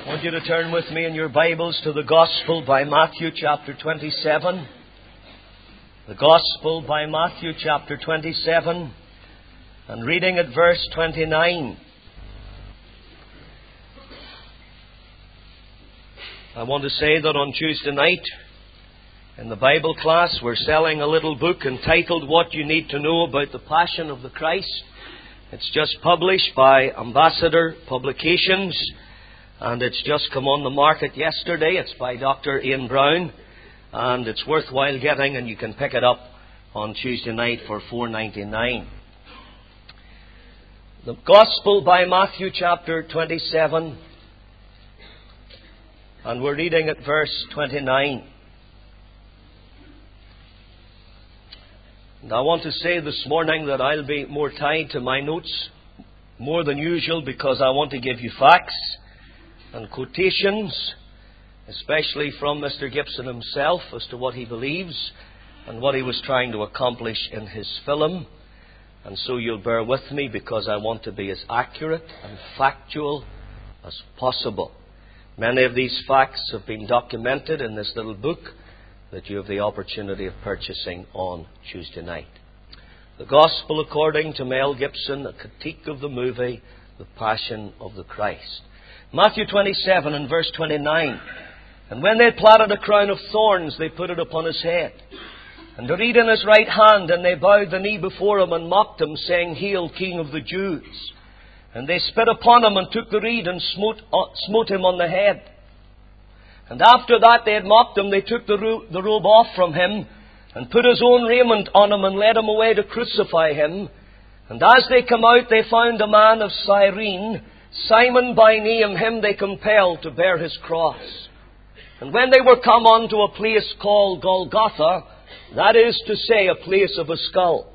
I want you to turn with me in your Bibles to the Gospel by Matthew chapter 27. The Gospel by Matthew chapter 27 and reading at verse 29. I want to say that on Tuesday night in the Bible class we're selling a little book entitled What You Need to Know About the Passion of the Christ. It's just published by Ambassador Publications. And it's just come on the market yesterday. It's by Dr. Ian Brown. And it's worthwhile getting, and you can pick it up on Tuesday night for $4.99. The Gospel by Matthew chapter 27. And we're reading at verse 29. And I want to say this morning that I'll be more tied to my notes more than usual because I want to give you facts and quotations, especially from Mr. Gibson himself as to what he believes and what he was trying to accomplish in his film. And so you'll bear with me because I want to be as accurate and factual as possible. Many of these facts have been documented in this little book that you have the opportunity of purchasing on Tuesday night. The Gospel according to Mel Gibson, a critique of the movie The Passion of the Christ. Matthew 27 and verse 29. And when they had platted a crown of thorns, they put it upon his head, and a reed in his right hand, and they bowed the knee before him and mocked him, saying, Hail, King of the Jews! And they spit upon him and took the reed and smote him on the head. And after that they had mocked him, they took the robe off from him, and put his own raiment on him, and led him away to crucify him. And as they come out, they found a man of Cyrene, Simon by name, him they compelled to bear his cross. And when they were come unto a place called Golgotha, that is to say, a place of a skull,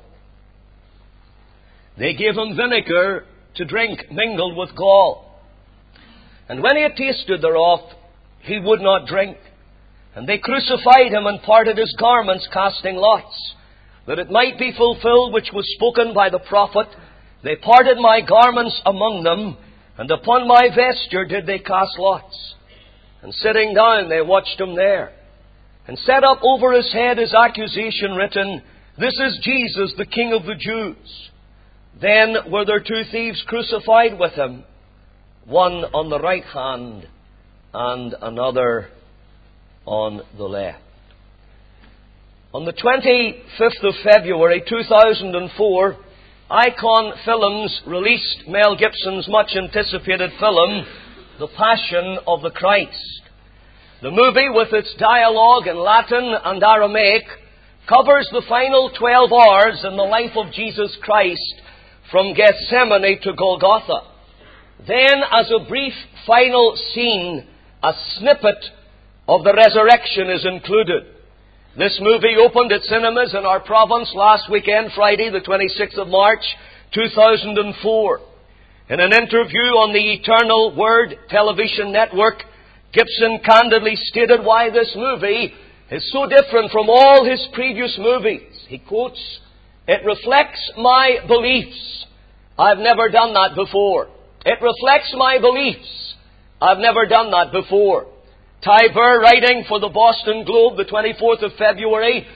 they gave him vinegar to drink mingled with gall. And when he had tasted thereof, he would not drink. And they crucified him and parted his garments, casting lots, that it might be fulfilled which was spoken by the prophet, They parted my garments among them, and upon my vesture did they cast lots. And sitting down, they watched him there, and set up over his head his accusation written, This is Jesus, the King of the Jews. Then were there two thieves crucified with him, one on the right hand and another on the left. On the 25th of February 2004, Icon Films released Mel Gibson's much anticipated film, The Passion of the Christ. The movie, with its dialogue in Latin and Aramaic, covers the final 12 hours in the life of Jesus Christ from Gethsemane to Golgotha. Then, as a brief final scene, a snippet of the resurrection is included. This movie opened at cinemas in our province last weekend, Friday, the 26th of March, 2004. In an interview on the Eternal Word television network, Gibson candidly stated why this movie is so different from all his previous movies. He quotes, It reflects my beliefs. I've never done that before. It reflects my beliefs. I've never done that before. Ty Burr, writing for the Boston Globe, the 24th of February,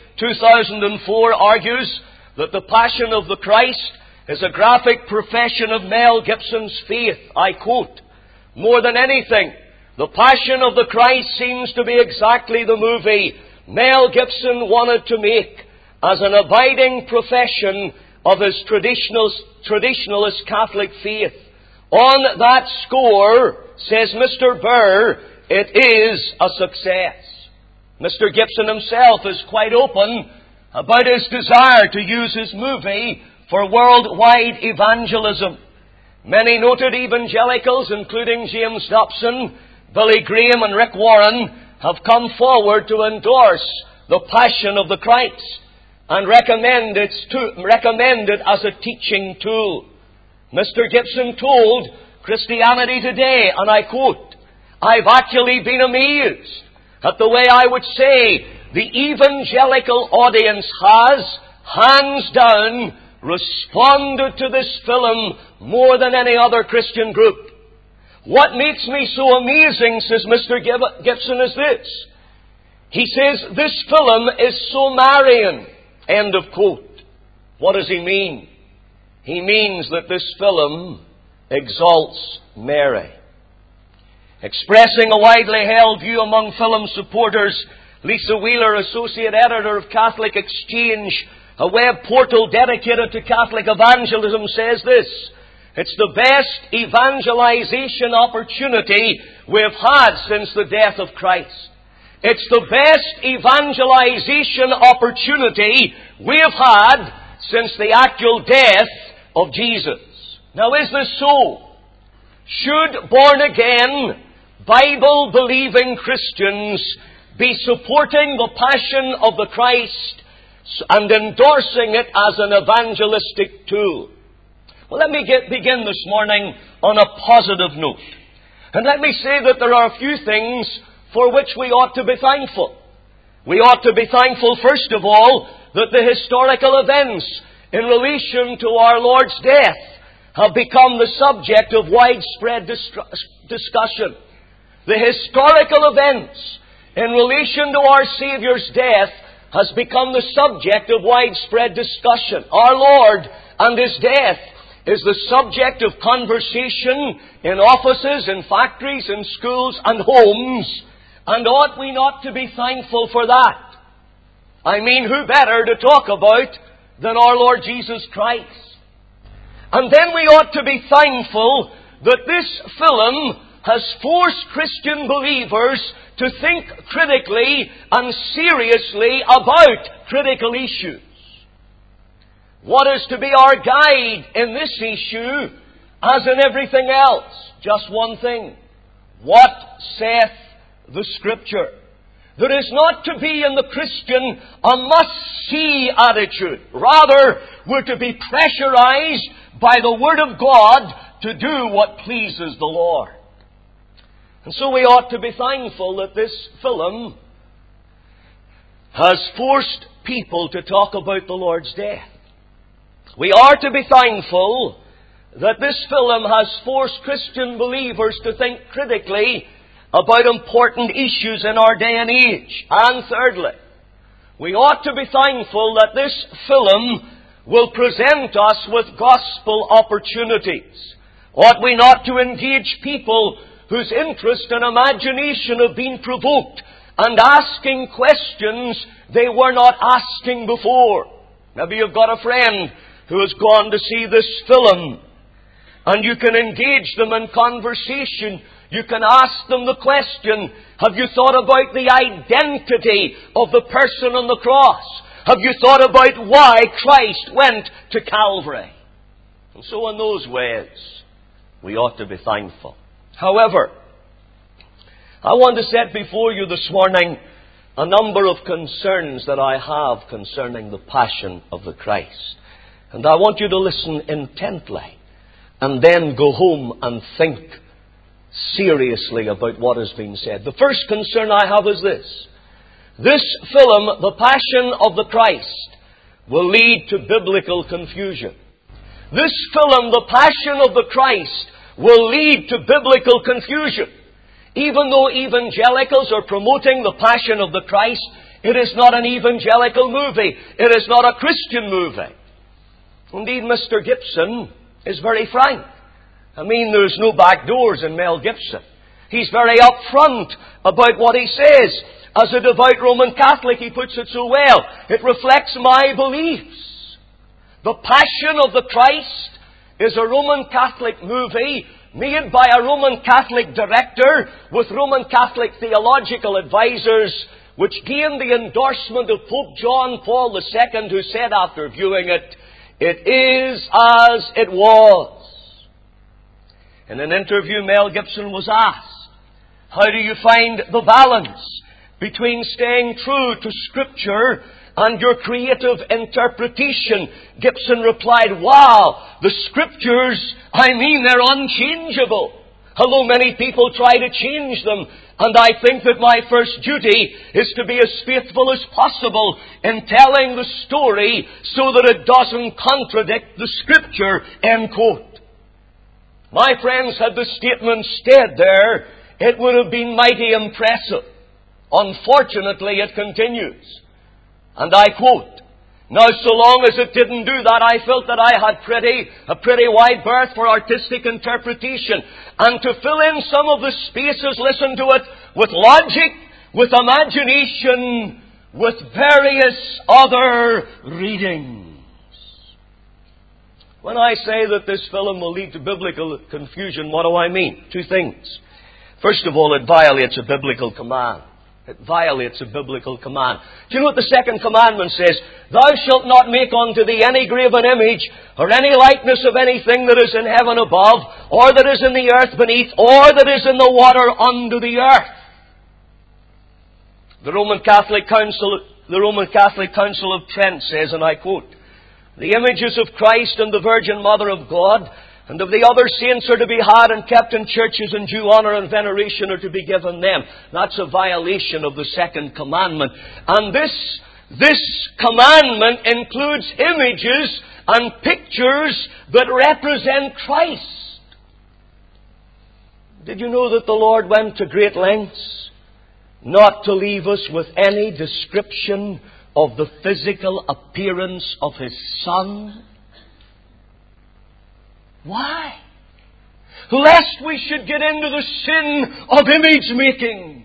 2004, argues that The Passion of the Christ is a graphic profession of Mel Gibson's faith. I quote, More than anything, The Passion of the Christ seems to be exactly the movie Mel Gibson wanted to make as an abiding profession of his traditionalist Catholic faith. On that score, says Mr. Burr, it is a success. Mr. Gibson himself is quite open about his desire to use his movie for worldwide evangelism. Many noted evangelicals, including James Dobson, Billy Graham and Rick Warren, have come forward to endorse The Passion of the Christ and recommend it as a teaching tool. Mr. Gibson told Christianity Today, and I quote, I've actually been amazed at the way I would say the evangelical audience has, hands down, responded to this film more than any other Christian group. What makes me so amazing, says Mr. Gibson, is this. He says, this film is so Marian. End of quote. What does he mean? He means that this film exalts Mary. Expressing a widely held view among film supporters, Lisa Wheeler, Associate Editor of Catholic Exchange, a web portal dedicated to Catholic evangelism, says this: it's the best evangelization opportunity we've had since the death of Christ. It's the best evangelization opportunity we've had since the actual death of Jesus. Now, is this so? Should born-again, Bible-believing Christians be supporting the passion of the Christ and endorsing it as an evangelistic tool? Well, let me begin this morning on a positive note. And let me say that there are a few things for which we ought to be thankful. We ought to be thankful, first of all, that the historical events in relation to our Lord's death have become the subject of widespread discussion. The historical events in relation to our Saviour's death has become the subject of widespread discussion. Our Lord and His death is the subject of conversation in offices, in factories, in schools and homes. And ought we not to be thankful for that? I mean, who better to talk about than our Lord Jesus Christ? And then we ought to be thankful that this film has forced Christian believers to think critically and seriously about critical issues. What is to be our guide in this issue, as in everything else? Just one thing. What saith the Scripture? There is not to be in the Christian a must-see attitude. Rather, we're to be pressurized by the Word of God to do what pleases the Lord. And so we ought to be thankful that this film has forced people to talk about the Lord's death. We are to be thankful that this film has forced Christian believers to think critically about important issues in our day and age. And thirdly, we ought to be thankful that this film will present us with gospel opportunities. Ought we not to engage people whose interest and imagination have been provoked and asking questions they were not asking before? Maybe you've got a friend who has gone to see this film, and you can engage them in conversation. You can ask them the question, have you thought about the identity of the person on the cross? Have you thought about why Christ went to Calvary? And so in those ways, we ought to be thankful. However, I want to set before you this morning a number of concerns that I have concerning the passion of the Christ. And I want you to listen intently and then go home and think seriously about what has been said. The first concern I have is this. This film, The Passion of the Christ, will lead to biblical confusion. This film, The Passion of the Christ, will lead to biblical confusion. Even though evangelicals are promoting the Passion of the Christ, it is not an evangelical movie. It is not a Christian movie. Indeed, Mr. Gibson is very frank. I mean, there's no back doors in Mel Gibson. He's very upfront about what he says. As a devout Roman Catholic, he puts it so well. It reflects my beliefs. The Passion of the Christ is a Roman Catholic movie made by a Roman Catholic director with Roman Catholic theological advisors, which gained the endorsement of Pope John Paul II, who said after viewing it, "It is as it was." In an interview, Mel Gibson was asked, how do you find the balance between staying true to Scripture and your creative interpretation? Gibson replied, wow, the Scriptures, they're unchangeable. Although many people try to change them, and I think that my first duty is to be as faithful as possible in telling the story so that it doesn't contradict the Scripture, end quote. My friends, had the statement stayed there, it would have been mighty impressive. Unfortunately, it continues. And I quote, "Now, so long as it didn't do that, I felt that I had a pretty wide berth for artistic interpretation. And to fill in some of the spaces, listen to it, with logic, with imagination, with various other readings." When I say that this film will lead to biblical confusion, what do I mean? Two things. First of all, it violates a biblical command. It violates a biblical command. Do you know what the second commandment says? "Thou shalt not make unto thee any graven image, or any likeness of anything that is in heaven above, or that is in the earth beneath, or that is in the water under the earth." The Roman Catholic Council of Trent says, and I quote, "The images of Christ and the Virgin Mother of God and of the other saints are to be had and kept in churches, and due honour and veneration are to be given them." That's a violation of the second commandment. And this commandment includes images and pictures that represent Christ. Did you know that the Lord went to great lengths not to leave us with any description of the physical appearance of His Son? Why? Lest we should get into the sin of image making.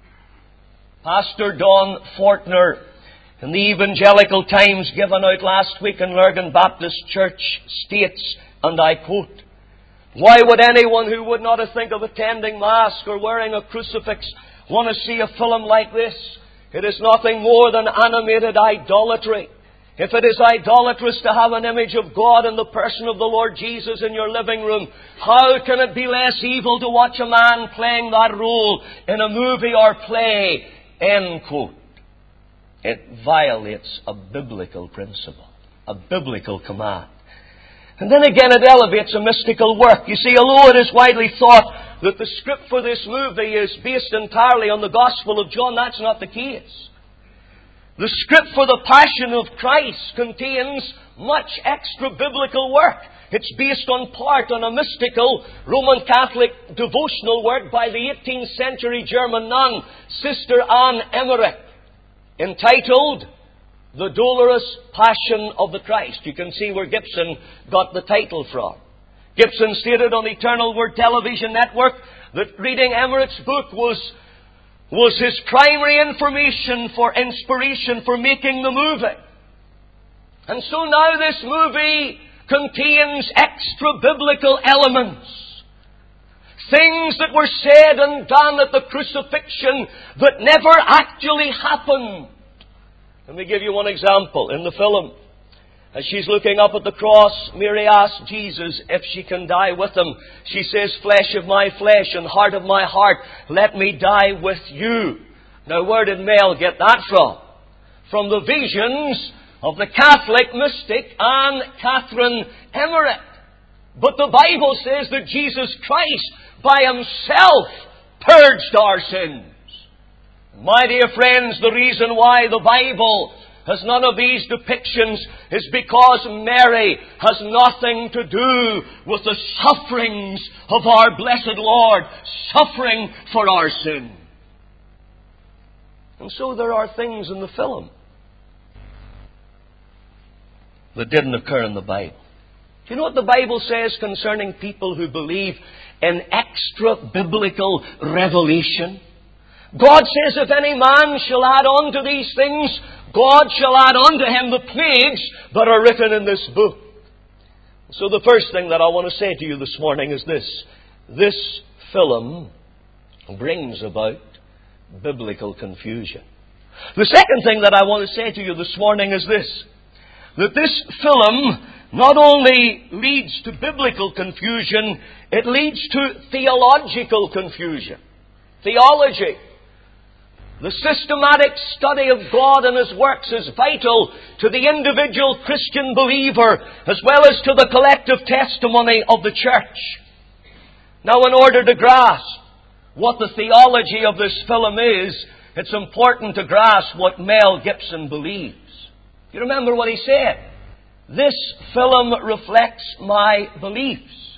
Pastor Don Fortner, in the Evangelical Times given out last week in Lurgan Baptist Church, states, and I quote, "Why would anyone who would not think of attending Mass or wearing a crucifix want to see a film like this? It is nothing more than animated idolatry. If it is idolatrous to have an image of God in the person of the Lord Jesus in your living room, how can it be less evil to watch a man playing that role in a movie or play?" End quote. It violates a biblical principle, a biblical command. And then again, it elevates a mystical work. You see, although it is widely thought that the script for this movie is based entirely on the Gospel of John, that's not the case. The script for the Passion of Christ contains much extra-biblical work. It's based on part on a mystical Roman Catholic devotional work by the 18th century German nun, Sister Anne Emmerich, entitled "The Dolorous Passion of the Christ." You can see where Gibson got the title from. Gibson stated on the Eternal Word television network that reading Emmerich's book was his primary inspiration for making the movie. And so now this movie contains extra-biblical elements. Things that were said and done at the crucifixion that never actually happened. Let me give you one example. In the film, as she's looking up at the cross, Mary asks Jesus if she can die with Him. She says, "Flesh of my flesh and heart of my heart, let me die with you." Now, where did Mel get that from? From the visions of the Catholic mystic Anne Catherine Emmerich. But the Bible says that Jesus Christ by Himself purged our sins. My dear friends, the reason why the Bible has none of these depictions is because Mary has nothing to do with the sufferings of our blessed Lord, suffering for our sin. And so there are things in the film that didn't occur in the Bible. Do you know what the Bible says concerning people who believe in extra-biblical revelation? God says, "If any man shall add on to these things, God shall add unto him the plagues that are written in this book." So the first thing that I want to say to you this morning is this. This film brings about biblical confusion. The second thing that I want to say to you this morning is this. That this film not only leads to biblical confusion, it leads to theological confusion. Theology. The systematic study of God and His works is vital to the individual Christian believer as well as to the collective testimony of the church. Now, in order to grasp what the theology of this film is, it's important to grasp what Mel Gibson believes. You remember what he said? "This film reflects my beliefs.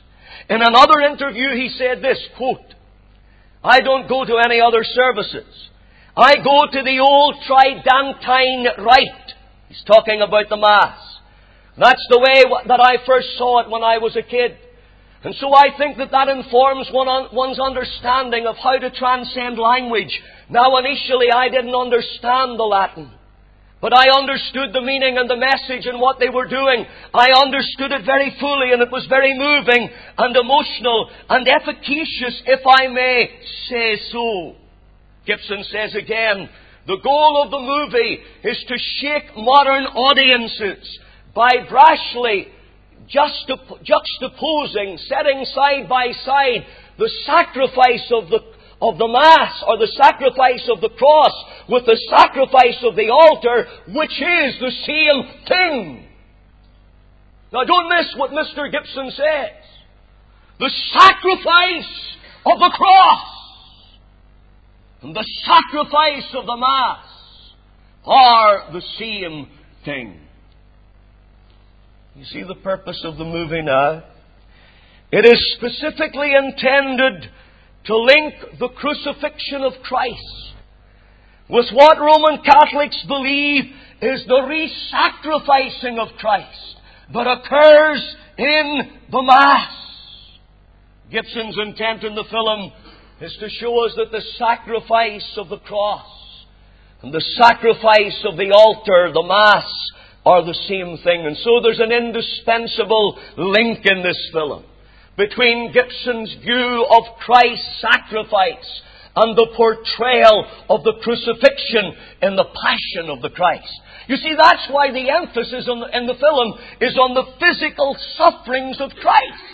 In another interview, he said this, quote, "I don't go to any other services. I go to the old Tridentine rite." He's talking about the Mass. That's the way that I first saw it when I was a kid. And so I think that informs one's understanding of how to transcend language. Now, initially, I didn't understand the Latin. But I understood the meaning and the message and what they were doing. I understood it very fully, and it was very moving and emotional and efficacious, if I may say so. Gibson says again, "The goal of the movie is to shake modern audiences by brashly juxtaposing, setting side by side the sacrifice of the Mass or the sacrifice of the cross with the sacrifice of the altar, which is the same thing." Now don't miss what Mr. Gibson says. The sacrifice of the cross and the sacrifice of the Mass are the same thing. You see the purpose of the movie now? It is specifically intended to link the crucifixion of Christ with what Roman Catholics believe is the re-sacrificing of Christ that occurs in the Mass. Gibson's intent in the film is to show us that the sacrifice of the cross and the sacrifice of the altar, the Mass, are the same thing. And so there's an indispensable link in this film between Gibson's view of Christ's sacrifice and the portrayal of the crucifixion in the passion of the Christ. You see, that's why the emphasis in the film is on the physical sufferings of Christ.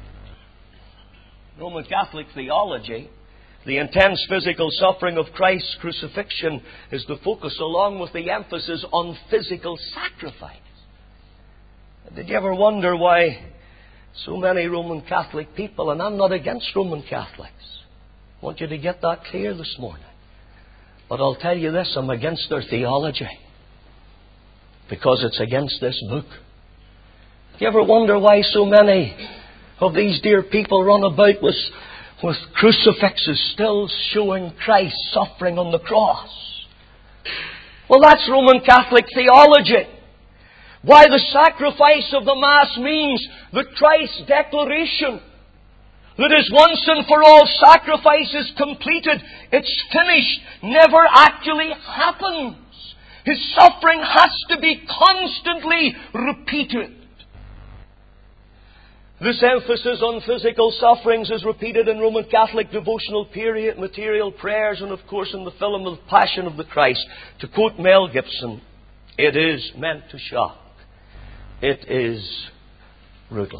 Roman Catholic theology, the intense physical suffering of Christ's crucifixion is the focus, along with the emphasis on physical sacrifice. Did you ever wonder why so many Roman Catholic people, and I'm not against Roman Catholics, I want you to get that clear this morning, but I'll tell you this, I'm against their theology because it's against this book. Do you ever wonder why so many of these dear people run about with crucifixes still showing Christ suffering on the cross? Well, that's Roman Catholic theology. Why the sacrifice of the Mass means that Christ's declaration that His once and for all sacrifice is completed, it's finished, never actually happens. His suffering has to be constantly repeated. This emphasis on physical sufferings is repeated in Roman Catholic devotional period, material prayers, and of course in the film of the Passion of the Christ. To quote Mel Gibson, it is meant to shock. It is brutal.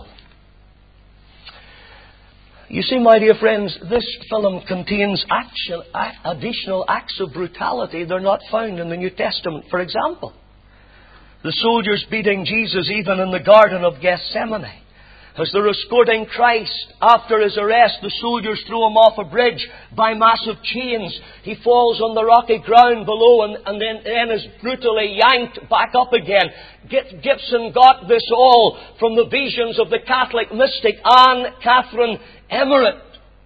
You see, my dear friends, this film contains additional acts of brutality. They're not found in the New Testament. For example, the soldiers beating Jesus even in the Garden of Gethsemane. As they're escorting Christ after His arrest, the soldiers throw Him off a bridge by massive chains. He falls on the rocky ground below and then is brutally yanked back up again. Gibson got this all from the visions of the Catholic mystic Anne Catherine Emmerich.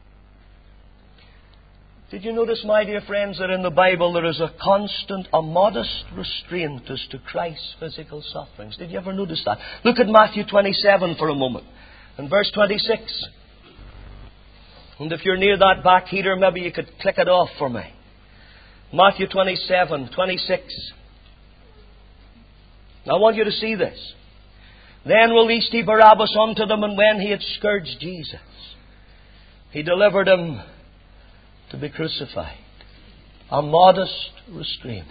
Did you notice, my dear friends, that in the Bible there is a modest restraint as to Christ's physical sufferings? Did you ever notice that? Look at Matthew 27 for a moment. In verse 26. And if you're near that back heater, maybe you could click it off for me. Matthew 27, 26. I want you to see this. Then released He Barabbas unto them, and when he had scourged Jesus, He delivered Him to be crucified. A modest restraint.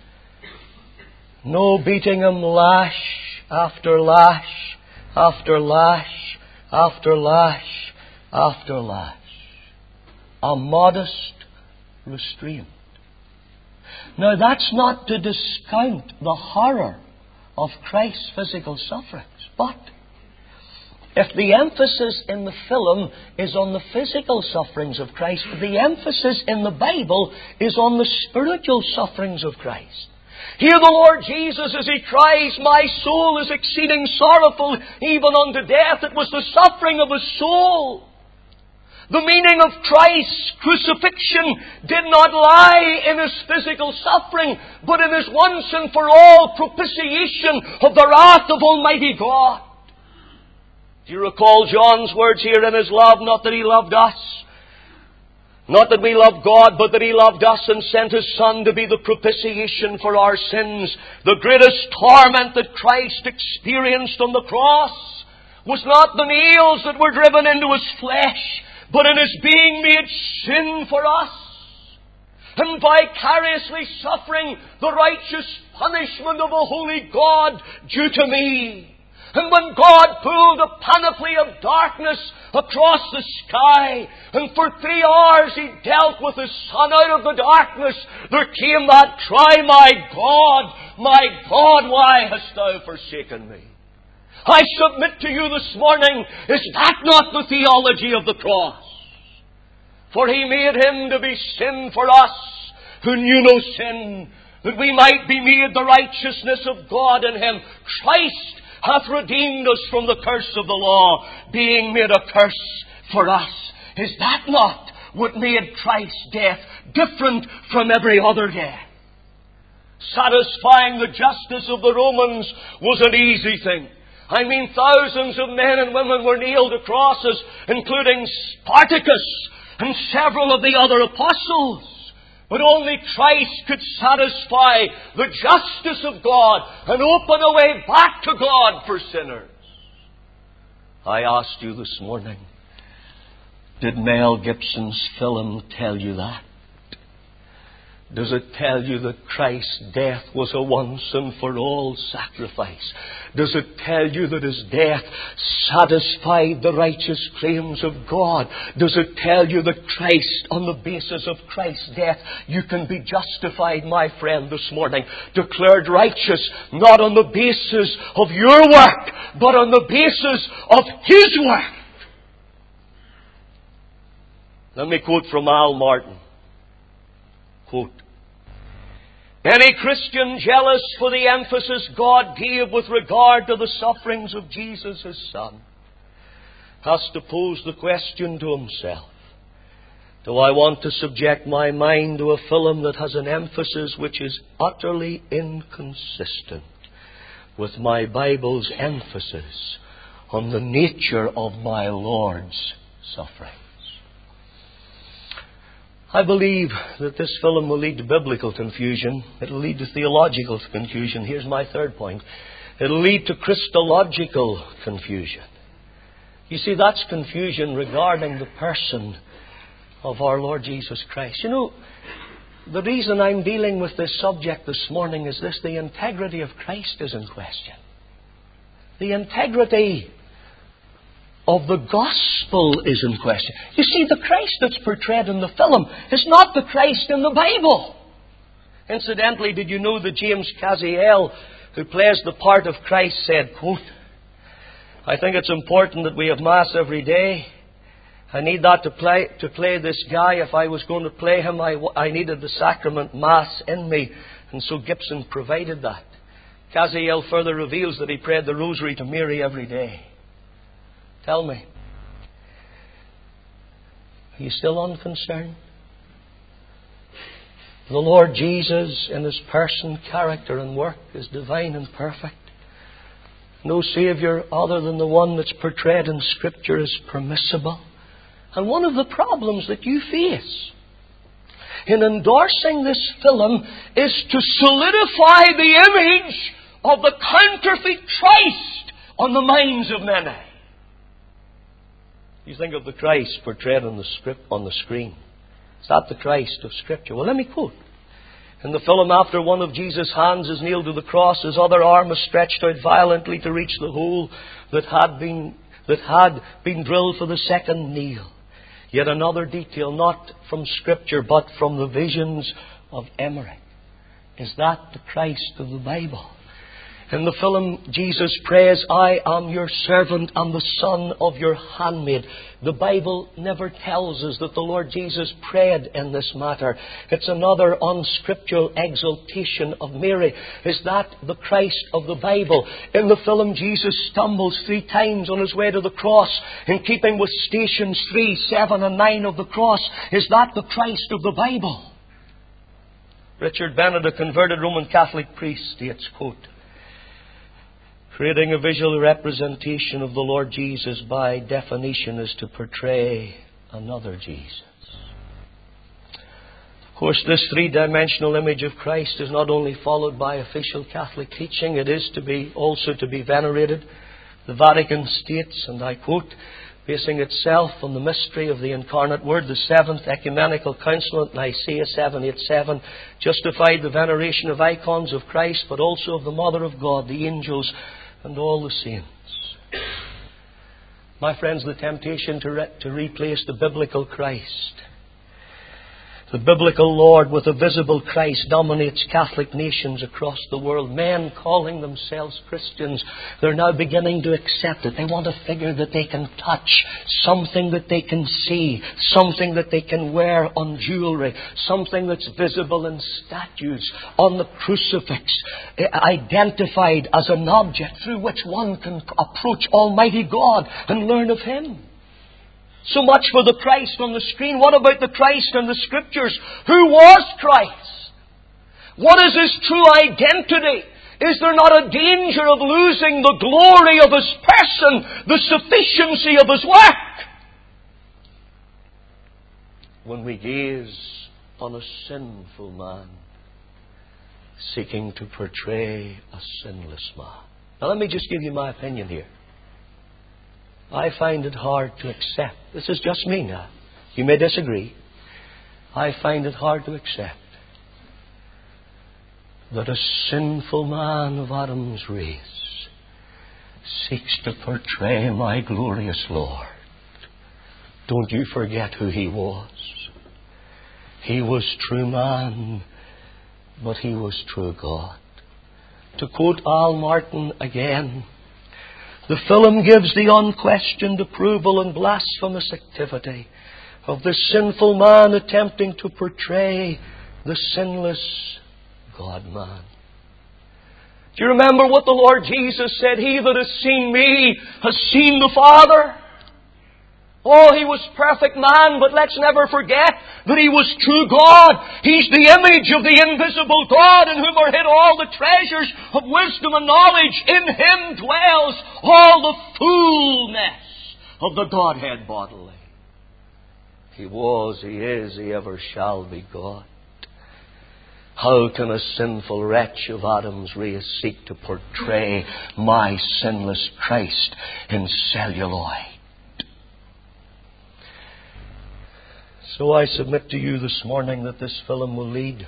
No beating Him lash after lash after lash after lash after lash. A modest restraint. Now that's not to discount the horror of Christ's physical sufferings, but if the emphasis in the film is on the physical sufferings of Christ, the emphasis in the Bible is on the spiritual sufferings of Christ. Hear the Lord Jesus as He cries, "My soul is exceeding sorrowful, even unto death." It was the suffering of His soul. The meaning of Christ's crucifixion did not lie in His physical suffering, but in His once and for all propitiation of the wrath of Almighty God. Do you recall John's words here in his love? Not that He loved us, not that we loved God, but that He loved us and sent His Son to be the propitiation for our sins. The greatest torment that Christ experienced on the cross was not the nails that were driven into His flesh, but in His being made sin for us, and vicariously suffering the righteous punishment of a holy God due to me. And when God pulled a panoply of darkness across the sky, and for 3 hours He dealt with His Son out of the darkness, there came that cry, "My God, why hast Thou forsaken me?" I submit to you this morning, is that not the theology of the cross? For He made Him to be sin for us, who knew no sin, that we might be made the righteousness of God in Him. Christ hath redeemed us from the curse of the law, being made a curse for us. Is that not what made Christ's death different from every other death? Satisfying the justice of the Romans was an easy thing. I mean, thousands of men and women were nailed to crosses, including Spartacus and several of the other apostles. But only Christ could satisfy the justice of God and open a way back to God for sinners. I asked you this morning, did Mel Gibson's film tell you that? Does it tell you that Christ's death was a once and for all sacrifice? Does it tell you that His death satisfied the righteous claims of God? Does it tell you that Christ, on the basis of Christ's death, you can be justified, my friend, this morning, declared righteous, not on the basis of your work, but on the basis of His work? Let me quote from Al Martin. Quote, "Any Christian jealous for the emphasis God gave with regard to the sufferings of Jesus, His Son, has to pose the question to himself, do I want to subject my mind to a film that has an emphasis which is utterly inconsistent with my Bible's emphasis on the nature of my Lord's suffering?" I believe that this film will lead to biblical confusion. It will lead to theological confusion. Here's my third point. It will lead to Christological confusion. You see, that's confusion regarding the person of our Lord Jesus Christ. You know, the reason I'm dealing with this subject this morning is this: the integrity of Christ is in question. The integrity of the gospel is in question. You see, the Christ that's portrayed in the film is not the Christ in the Bible. Incidentally, did you know that James Caziel, who plays the part of Christ, said, quote, "I think it's important that we have Mass every day. I need that to play this guy. If I was going to play him, I needed the sacrament Mass in me. And so Gibson provided that." Caziel further reveals that he prayed the Rosary to Mary every day. Tell me, are you still unconcerned? The Lord Jesus, in His person, character and work, is divine and perfect. No Saviour other than the one that's portrayed in Scripture is permissible. And one of the problems that you face in endorsing this film is to solidify the image of the counterfeit Christ on the minds of many. You think of the Christ portrayed on the screen. Is that the Christ of Scripture? Well, let me quote. In the film, after one of Jesus' hands is nailed to the cross, His other arm is stretched out violently to reach the hole that had been drilled for the second nail. Yet another detail, not from Scripture, but from the visions of Emmerich. Is that the Christ of the Bible? In the film, Jesus prays, I am your servant and the son of your handmaid. The Bible never tells us that the Lord Jesus prayed in this matter. It's another unscriptural exaltation of Mary. Is that the Christ of the Bible? In the film, Jesus stumbles 3 times on his way to the cross, in keeping with stations 3, 7 and 9 of the cross. Is that the Christ of the Bible? Richard Bennett, a converted Roman Catholic priest, states, quote, creating a visual representation of the Lord Jesus by definition is to portray another Jesus. Of course, this 3-dimensional image of Christ is not only followed by official Catholic teaching, it is also to be venerated. The Vatican states, and I quote, basing itself on the mystery of the incarnate Word, the Seventh Ecumenical Council at Nicaea 787 justified the veneration of icons of Christ, but also of the Mother of God, the angels, and all the saints. My friends, the temptation to replace the biblical Christ, the biblical Lord, with a visible Christ dominates Catholic nations across the world. Men calling themselves Christians, they're now beginning to accept it. They want a figure that they can touch, something that they can see, something that they can wear on jewelry, something that's visible in statues, on the crucifix, identified as an object through which one can approach Almighty God and learn of Him. So much for the Christ on the screen. What about the Christ in the Scriptures? Who was Christ? What is His true identity? Is there not a danger of losing the glory of His person, the sufficiency of His work, when we gaze on a sinful man seeking to portray a sinless man? Now let me just give you my opinion here. I find it hard to accept. This is just me now. You may disagree. I find it hard to accept that a sinful man of Adam's race seeks to portray my glorious Lord. Don't you forget who He was. He was true man, but He was true God. To quote Al Martin again, the film gives the unquestioned approval and blasphemous activity of the sinful man attempting to portray the sinless God-man. Do you remember what the Lord Jesus said? He that has seen me has seen the Father. Oh, He was perfect man, but let's never forget that He was true God. He's the image of the invisible God, in whom are hid all the treasures of wisdom and knowledge. In Him dwells all the fullness of the Godhead bodily. He was, He is, He ever shall be God. How can a sinful wretch of Adam's race seek to portray my sinless Christ in celluloid? So I submit to you this morning that this film will lead.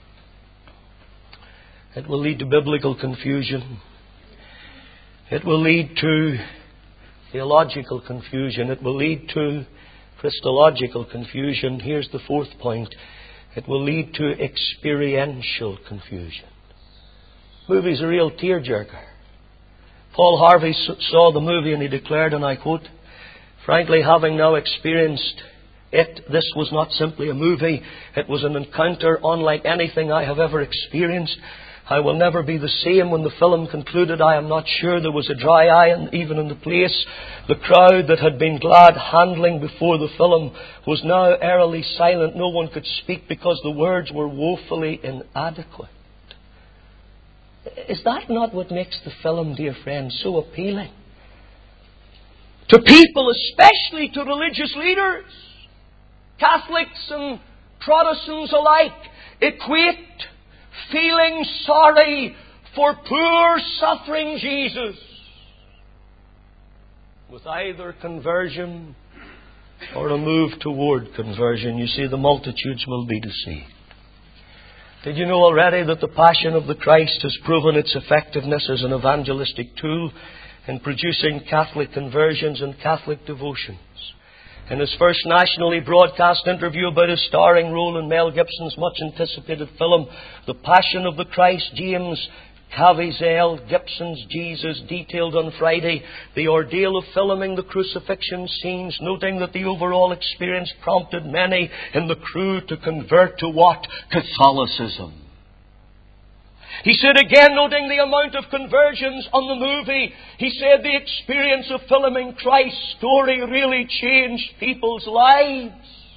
It will lead to biblical confusion. It will lead to theological confusion. It will lead to Christological confusion. Here's the 4th point. It will lead to experiential confusion. Movie's a real tearjerker. Paul Harvey saw the movie and he declared, and I quote, frankly, having now experienced this was not simply a movie. It was an encounter unlike anything I have ever experienced. I will never be the same. When the film concluded, I am not sure there was a dry eye even in the place. The crowd that had been glad handling before the film was now eerily silent. No one could speak because the words were woefully inadequate. Is that not what makes the film, dear friends, so appealing? To people, especially to religious leaders. Catholics and Protestants alike equate feeling sorry for poor suffering Jesus with either conversion or a move toward conversion. You see, the multitudes will be deceived. Did you know already that the Passion of the Christ has proven its effectiveness as an evangelistic tool in producing Catholic conversions and Catholic devotions? In his first nationally broadcast interview about his starring role in Mel Gibson's much anticipated film, The Passion of the Christ, James Caviezel, Gibson's Jesus, detailed on Friday the ordeal of filming the crucifixion scenes, noting that the overall experience prompted many in the crew to convert to what? Catholicism. He said again, noting the amount of conversions on the movie, he said the experience of filming Christ's story really changed people's lives.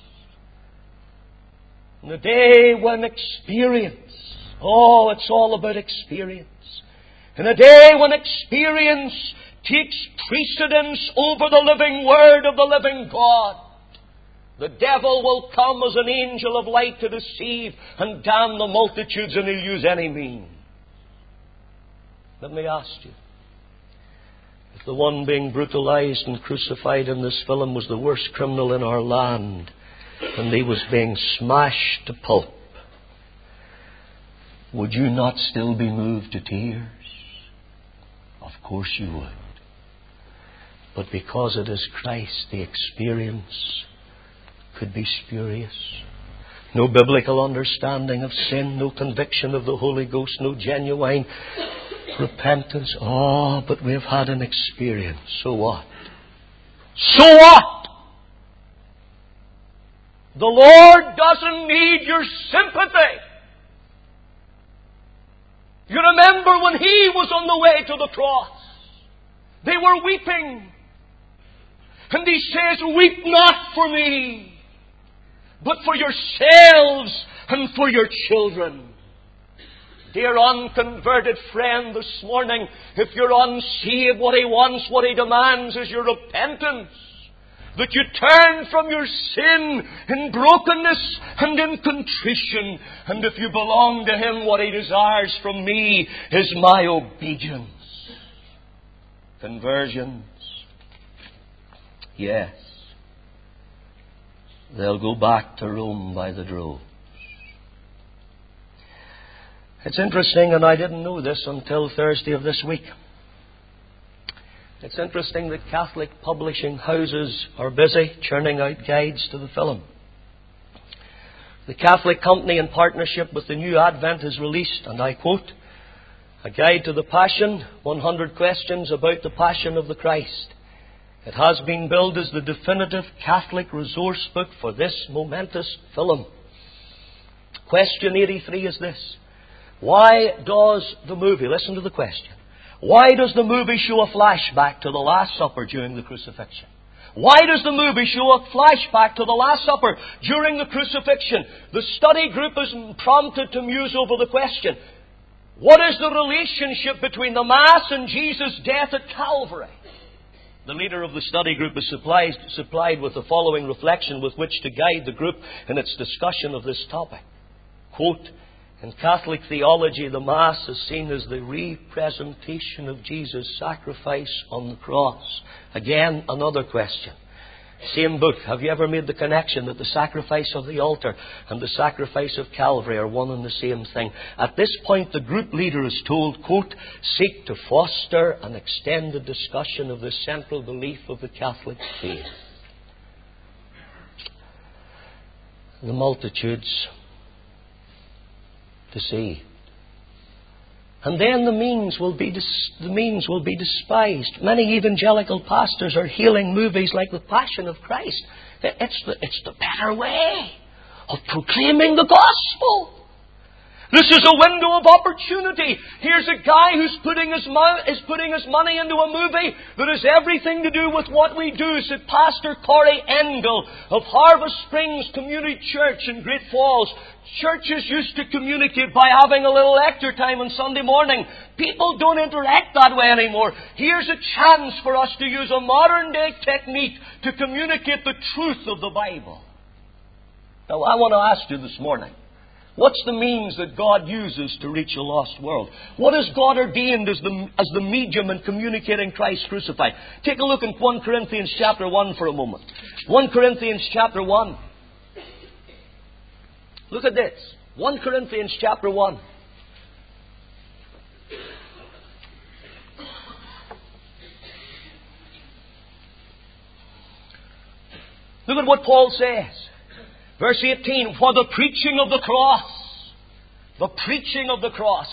In the day when experience, it's all about experience. In a day when experience takes precedence over the living Word of the living God, the devil will come as an angel of light to deceive and damn the multitudes, and he'll use any means. Let me ask you, if the one being brutalized and crucified in this film was the worst criminal in our land, and he was being smashed to pulp, would you not still be moved to tears? Of course you would. But because it is Christ, the experience could be spurious. No biblical understanding of sin, no conviction of the Holy Ghost, no genuine repentance. But we've had an experience. So what? So what? The Lord doesn't need your sympathy. You remember when He was on the way to the cross, they were weeping. And He says, "Weep not for me, but for yourselves and for your children." Dear unconverted friend, this morning, if you're unsaved, what He wants, what He demands is your repentance. That you turn from your sin in brokenness and in contrition. And if you belong to Him, what He desires from me is my obedience. Conversions. Yes. They'll go back to Rome by the droves. It's interesting, and I didn't know this until Thursday of this week. It's interesting that Catholic publishing houses are busy churning out guides to the film. The Catholic Company, in partnership with the New Advent, has released, and I quote, "A Guide to the Passion, 100 Questions about the Passion of the Christ." It has been billed as the definitive Catholic resource book for this momentous film. Question 83 is this: why does the movie, listen to the question, why does the movie show a flashback to the Last Supper during the crucifixion? Why does the movie show a flashback to the Last Supper during the crucifixion? The study group is prompted to muse over the question, what is the relationship between the Mass and Jesus' death at Calvary? The leader of the study group is supplied with the following reflection with which to guide the group in its discussion of this topic. Quote, "In Catholic theology, the Mass is seen as the representation of Jesus' sacrifice on the cross." Again, another question. Same book. Have you ever made the connection that the sacrifice of the altar and the sacrifice of Calvary are one and the same thing? At this point, the group leader is told, quote, "Seek to foster and extend the discussion of the central belief of the Catholic faith." The multitudes to see. And then the means will be despised. Many evangelical pastors are hailing movies like The Passion of Christ. It's the better way of proclaiming the gospel. This is a window of opportunity. Here's a guy who's putting his money into a movie that has everything to do with what we do, said Pastor Corey Engel of Harvest Springs Community Church in Great Falls. Churches used to communicate by having a little lecture time on Sunday morning. People don't interact that way anymore. Here's a chance for us to use a modern day technique to communicate the truth of the Bible. Now, I want to ask you this morning, what's the means that God uses to reach a lost world? What has God ordained as the medium in communicating Christ crucified? Take a look in 1 Corinthians chapter 1 for a moment. 1 Corinthians chapter 1. Look at this. 1 Corinthians chapter 1. Look at what Paul says. Verse 18. For the preaching of the cross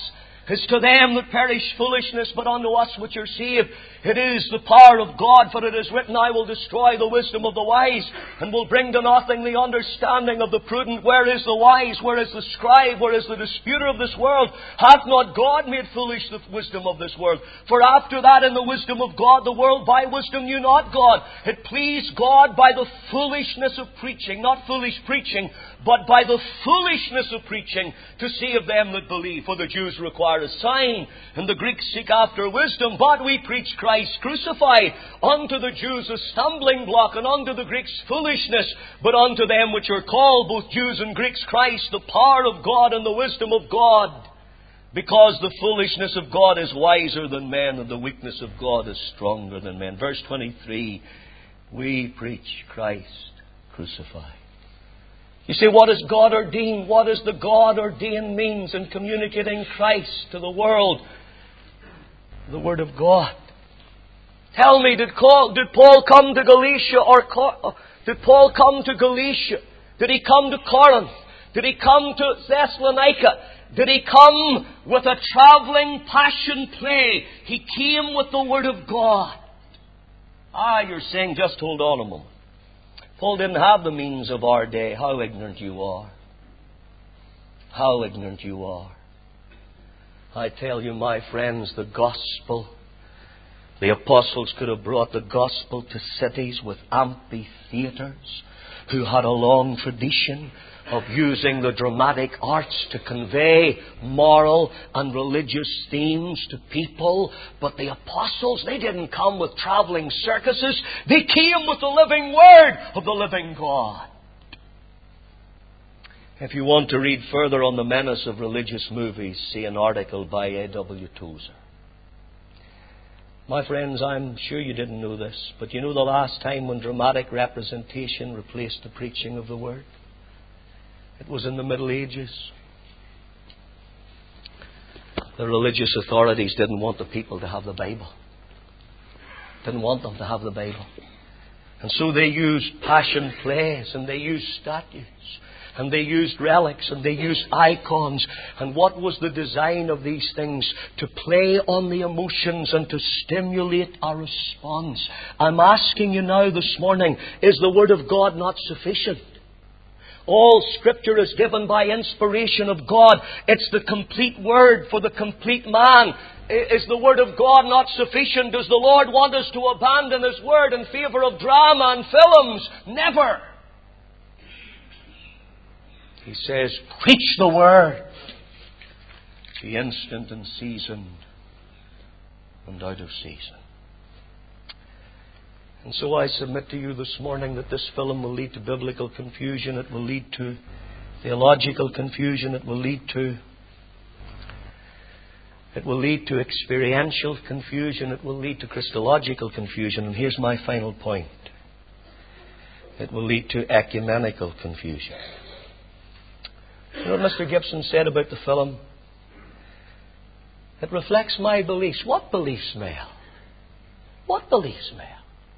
is to them that perish foolishness, but unto us which are saved it is the power of God. For it is written, I will destroy the wisdom of the wise, and will bring to nothing the understanding of the prudent. Where is the wise? Where is the scribe? Where is the disputer of this world? Hath not God made foolish the wisdom of this world? For after that, in the wisdom of God, the world by wisdom knew not God. It pleased God by the foolishness of preaching, not foolish preaching, but by the foolishness of preaching, to save them that believe. For the Jews require a sign, and the Greeks seek after wisdom. But we preach Christ crucified, unto the Jews a stumbling block, and unto the Greeks foolishness. But unto them which are called, both Jews and Greeks, Christ, the power of God and the wisdom of God. Because the foolishness of God is wiser than men, and the weakness of God is stronger than men. Verse 23, we preach Christ crucified. You say, what is God ordained? What is the God ordained means in communicating Christ to the world? The Word of God. Tell me, did Paul come to Galatia, or did Paul come to Galatia? Did he come to Corinth? Did he come to Thessalonica? Did he come with a travelling passion play? He came with the Word of God. You're saying, just hold on a moment. Paul didn't have the means of our day. How ignorant you are. How ignorant you are. I tell you, my friends, the gospel, the apostles could have brought the gospel to cities with amphitheatres, who had a long tradition of using the dramatic arts to convey moral and religious themes to people. But the apostles, they didn't come with travelling circuses. They came with the living Word of the living God. If you want to read further on the menace of religious movies, see an article by A.W. Tozer. My friends, I'm sure you didn't know this, but you know the last time when dramatic representation replaced the preaching of the Word? It was in the Middle Ages. The religious authorities didn't want the people to have the Bible. Didn't want them to have the Bible. And so they used passion plays, and they used statues, and they used relics, and they used icons. And what was the design of these things? To play on the emotions and to stimulate a response. I'm asking you now this morning, is the Word of God not sufficient? All Scripture is given by inspiration of God. It's the complete Word for the complete man. Is the Word of God not sufficient? Does the Lord want us to abandon His Word in favour of drama and films? Never. He says, preach the Word. Be instant and seasoned and out of season. And so I submit to you this morning that this film will lead to biblical confusion. It will lead to theological confusion. It will lead to experiential confusion. It will lead to Christological confusion. And here's my final point. It will lead to ecumenical confusion. You know what Mr. Gibson said about the film? It reflects my beliefs. What beliefs, Mel? What beliefs, Mel?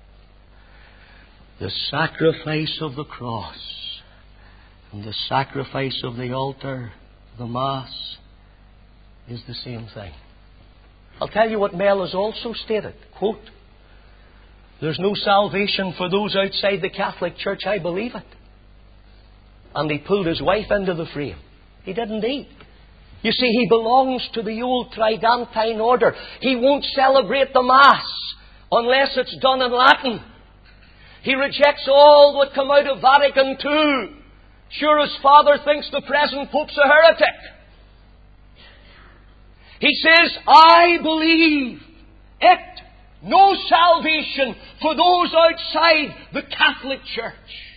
The sacrifice of the cross and the sacrifice of the altar, the Mass, is the same thing. I'll tell you what Mel has also stated. Quote, there's no salvation for those outside the Catholic Church. I believe it. And he pulled his wife into the frame. He did indeed. You see, he belongs to the old Tridentine order. He won't celebrate the Mass unless it's done in Latin. He rejects all that come out of Vatican II. Sure, his father thinks the present Pope's a heretic. He says, I believe it. No salvation for those outside the Catholic Church.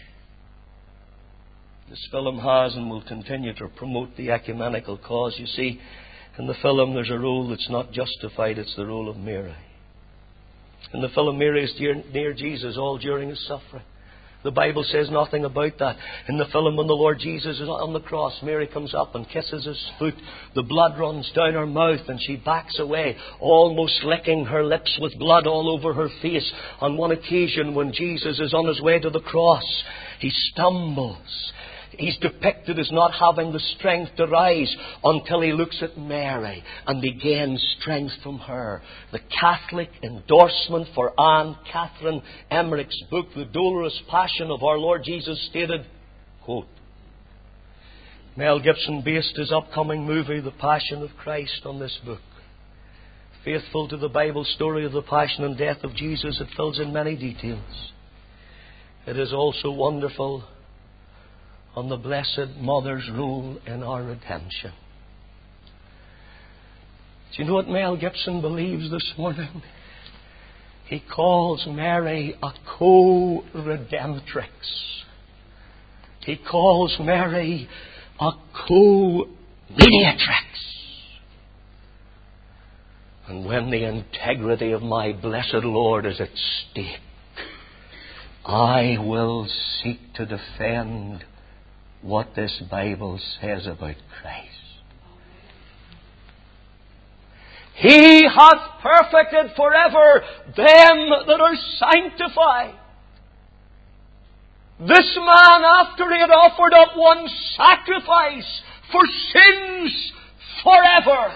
This film has and will continue to promote the ecumenical cause. You see, in the film there's a role that's not justified. It's the role of Mary. In the film, Mary is near Jesus all during His suffering. The Bible says nothing about that. In the film, when the Lord Jesus is on the cross, Mary comes up and kisses His foot. The blood runs down her mouth and she backs away, almost licking her lips with blood all over her face. On one occasion, when Jesus is on His way to the cross, He stumbles. He's depicted as not having the strength to rise until he looks at Mary and he gains strength from her. The Catholic endorsement for Anne Catherine Emmerich's book, The Dolorous Passion of Our Lord Jesus, stated, quote, Mel Gibson based his upcoming movie, The Passion of Christ, on this book. Faithful to the Bible story of the passion and death of Jesus, it fills in many details. It is also wonderful on the Blessed Mother's role in our redemption. Do you know what Mel Gibson believes this morning? He calls Mary a co-redemptrix. He calls Mary a co-mediatrix. And when the integrity of my blessed Lord is at stake, I will seek to defend what this Bible says about Christ. He hath perfected forever them that are sanctified. This man, after he had offered up one sacrifice for sins forever,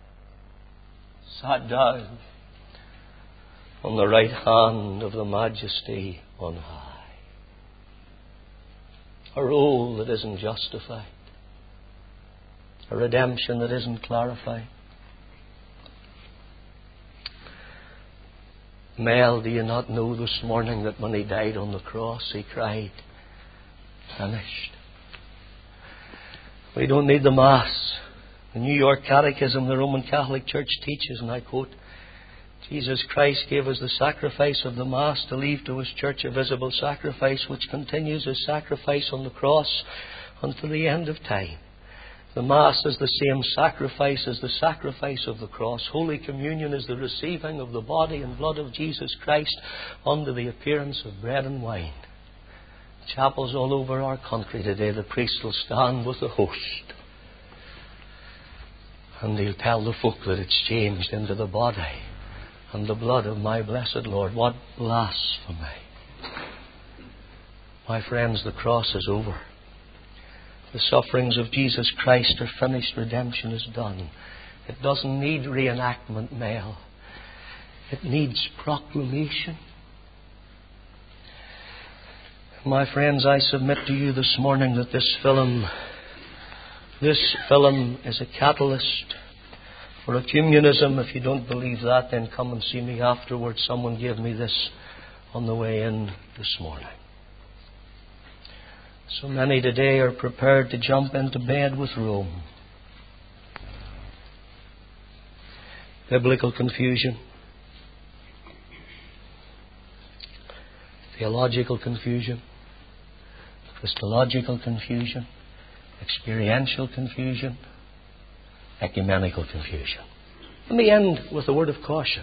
sat down on the right hand of the Majesty on high. A role that isn't justified. A redemption that isn't clarified. Mel, do you not know this morning that when he died on the cross, he cried, finished? We don't need the Mass. The New York Catechism, the Roman Catholic Church teaches, and I quote, Jesus Christ gave us the sacrifice of the Mass to leave to His Church a visible sacrifice which continues His sacrifice on the cross until the end of time. The Mass is the same sacrifice as the sacrifice of the cross. Holy Communion is the receiving of the body and blood of Jesus Christ under the appearance of bread and wine. Chapels all over our country today, the priest will stand with the host and he'll tell the folk that it's changed into the body and the blood of my blessed Lord. What blasphemy! My friends, the cross is over. The sufferings of Jesus Christ are finished. Redemption is done. It doesn't need reenactment, Mel. It needs proclamation. My friends, I submit to you this morning that this film is a catalyst for a communism. If you don't believe that, then come and see me afterwards. Someone gave me this on the way in this morning. So many today are prepared to jump into bed with Rome. Biblical confusion, theological confusion, Christological confusion, experiential confusion, ecumenical confusion. Let me end with a word of caution.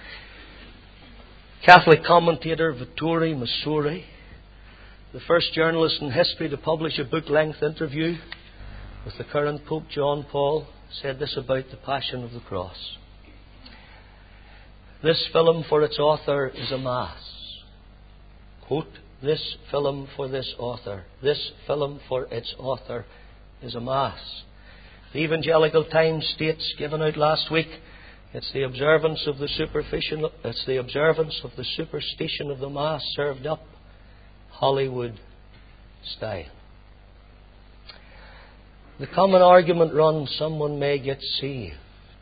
Catholic commentator Vittorio Messori, the first journalist in history to publish a book-length interview with the current Pope John Paul, said this about the Passion of the Cross. This film for its author is a Mass. Quote, this film for this author. This film for its author is a Mass. The Evangelical Times states, given out last week, it's the observance of the superstition of the Mass served up Hollywood style. The common argument runs, someone may get saved.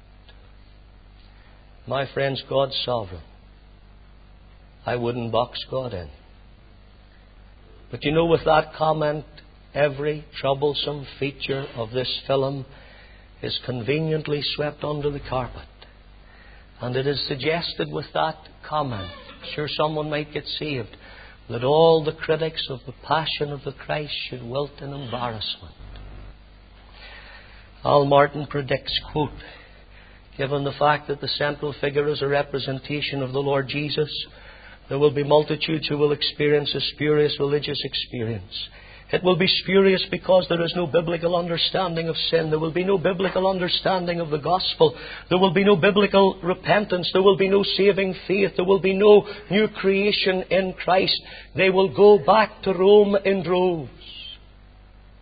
My friends, God's sovereign. I wouldn't box God in. But you know, with that comment, every troublesome feature of this film is conveniently swept under the carpet. And it is suggested with that comment, sure someone might get saved, that all the critics of the Passion of the Christ should wilt in embarrassment. Al Martin predicts, quote, given the fact that the central figure is a representation of the Lord Jesus, there will be multitudes who will experience a spurious religious experience. It will be spurious because there is no biblical understanding of sin. There will be no biblical understanding of the gospel. There will be no biblical repentance. There will be no saving faith. There will be no new creation in Christ. They will go back to Rome in droves.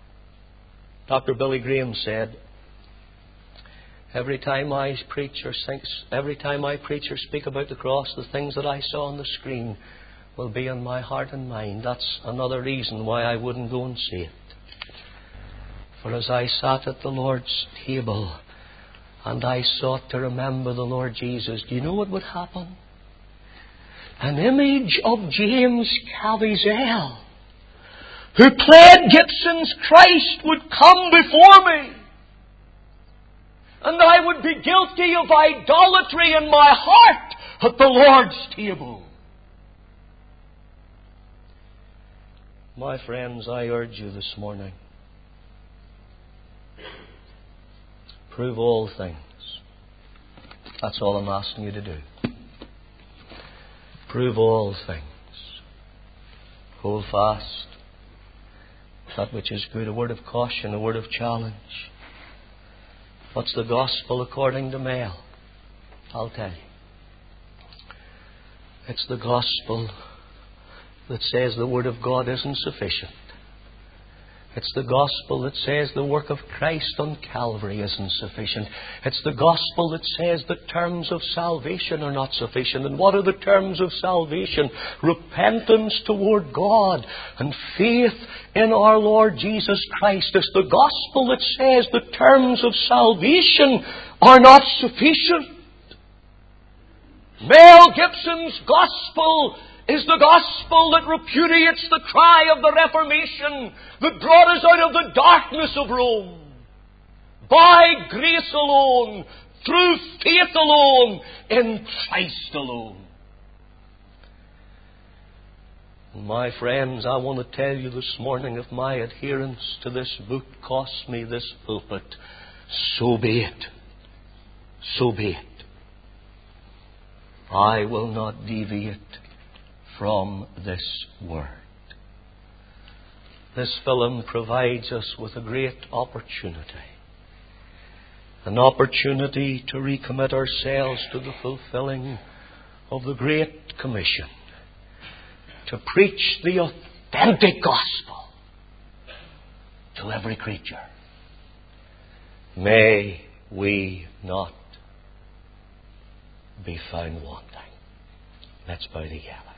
Dr. Billy Graham said, every time I preach or speak about the cross, the things that I saw on the screen will be in my heart and mind. That's another reason why I wouldn't go and see it. For as I sat at the Lord's table and I sought to remember the Lord Jesus, do you know what would happen? An image of James Caviezel, who played Gibson's Christ, would come before me. And I would be guilty of idolatry in my heart at the Lord's table. My friends, I urge you this morning, prove all things. That's all I'm asking you to do. Prove all things. Hold fast that which is good, a word of caution, a word of challenge. What's the gospel according to Mel? I'll tell you. It's the gospel that says the Word of God isn't sufficient. It's the gospel that says the work of Christ on Calvary isn't sufficient. It's the gospel that says the terms of salvation are not sufficient. And what are the terms of salvation? Repentance toward God and faith in our Lord Jesus Christ. It's the gospel that says the terms of salvation are not sufficient. Mel Gibson's gospel is the gospel that repudiates the cry of the Reformation that brought us out of the darkness of Rome. By grace alone, through faith alone, in Christ alone. My friends, I want to tell you this morning, if my adherence to this book costs me this pulpit, so be it. So be it. I will not deviate from this word. This film provides us with a great opportunity. An opportunity to recommit ourselves to the fulfilling of the Great Commission. To preach the authentic gospel to every creature. May we not be found wanting. Let's bow together.